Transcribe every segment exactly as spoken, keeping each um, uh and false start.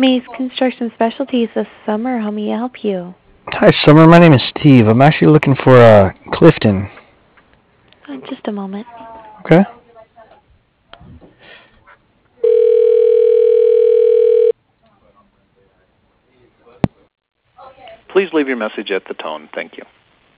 Maze Construction Specialties this summer. How may I help you? Hi, Summer. My name is Steve. I'm actually looking for uh, Clifton. Uh, just a moment. Okay. Please leave your message at the tone. Thank you.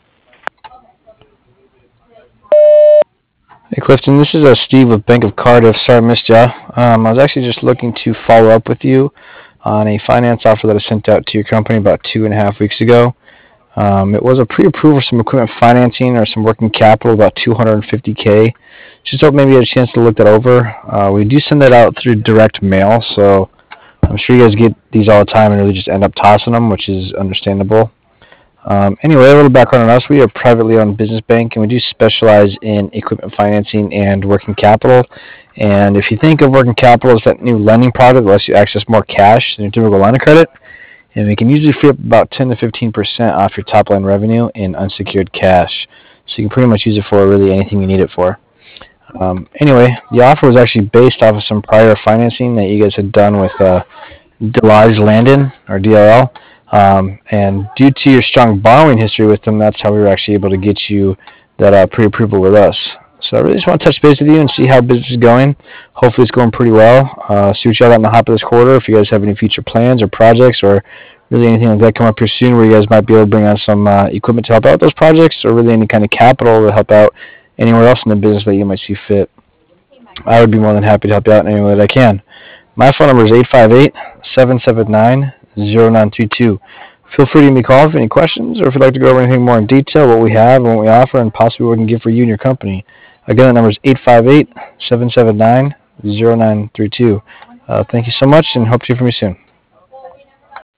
Hey, Clifton. This is uh, Steve with Bank of Cardiff. Sorry I missed ya. Um, I was actually just looking to follow up with you on a finance offer that I sent out to your company about two and a half weeks ago. Um, it was a pre-approval for some equipment financing or some working capital, about two hundred fifty K. Just hope maybe you had a chance to look that over. Uh, we do send that out through direct mail, so I'm sure you guys get these all the time and really just end up tossing them, which is understandable. Um, anyway, a little background on us. We are a privately owned business bank, and we do specialize in equipment financing and working capital. And if you think of working capital as that new lending product that lets you access more cash than your typical line of credit, and we can usually free up about ten to fifteen percent off your top line revenue in unsecured cash. So you can pretty much use it for really anything you need it for. Um, anyway, the offer was actually based off of some prior financing that you guys had done with uh, Delage Landon, or D L L. Um, and due to your strong borrowing history with them, that's how we were actually able to get you that uh, pre-approval with us. So I really just want to touch base with you and see how business is going. Hopefully it's going pretty well. Uh, see what y'all got in the hop of this quarter. If you guys have any future plans or projects or really anything like that come up here soon where you guys might be able to bring on some uh, equipment to help out those projects, or really any kind of capital to help out anywhere else in the business that you might see fit, I would be more than happy to help you out in any way that I can. My phone number is eight five eight, seven seven nine, zero nine three two. Feel free to give me a call if you have any questions, or if you'd like to go over anything more in detail, what we have and what we offer, and possibly what we can give for you and your company. Again, the number is eight five eight, seven seven nine, zero nine three two. Uh, thank you so much, and hope to hear from you soon.